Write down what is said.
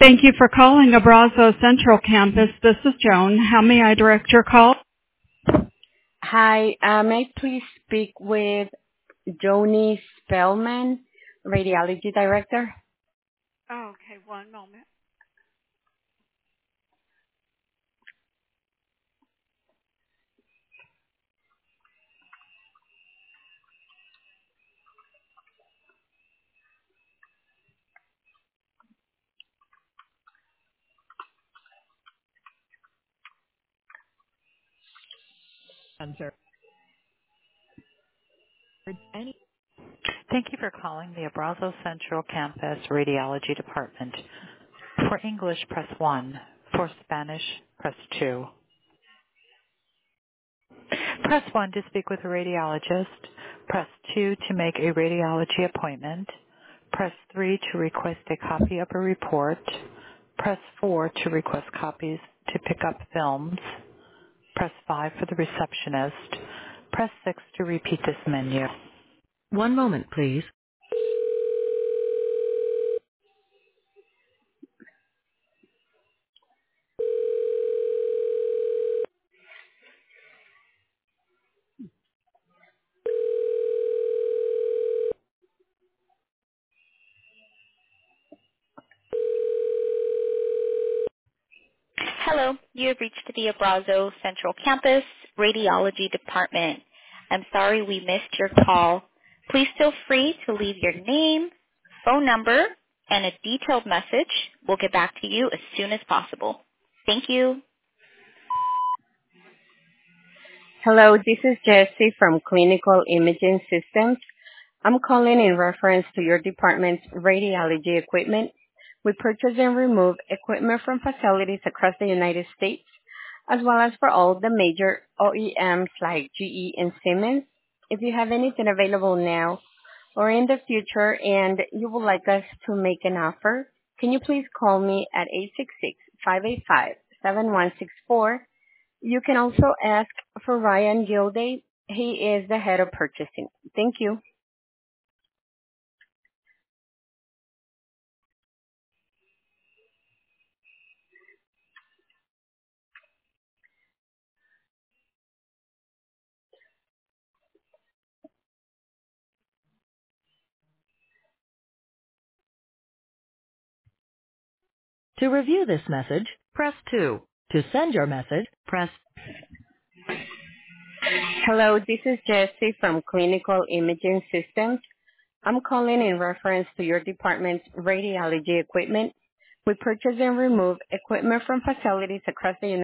Thank you for calling Abrazo Central Campus. This is Joan. How may I direct your call? Hi, may I please speak with Joni Spellman, Radiology Director? Okay, one moment. Center. Any. Thank you for calling the Abrazo Central Campus Radiology Department. For English, press 1. For Spanish, press 2. Press 1 to speak with a radiologist. Press 2 to make a radiology appointment. Press 3 to request a copy of a report. Press 4 to request copies to pick up films. Press 5 for the receptionist. Press 6 to repeat this menu. One moment, please. Hello, you have reached the Abrazo Central Campus Radiology Department. I'm sorry we missed your call. Please feel free to leave your name, phone number, and a detailed message. We'll get back to you as soon as possible. Thank you. Hello, this is Jessie from Clinical Imaging Systems. I'm calling in reference to your department's radiology equipment. We purchase and remove equipment from facilities across the United States, as well as for all the major OEMs like GE and Siemens. If you have anything available now or in the future and you would like us to make an offer, can you please call me at 866-585-7164. You can also ask for Ryan Gilday. He is the head of purchasing. Thank you. To review this message, press 2. To send your message, press. Hello, this is Jessie from Clinical Imaging Systems. I'm calling in reference to your department's radiology equipment. We purchase and remove equipment from facilities across the United States.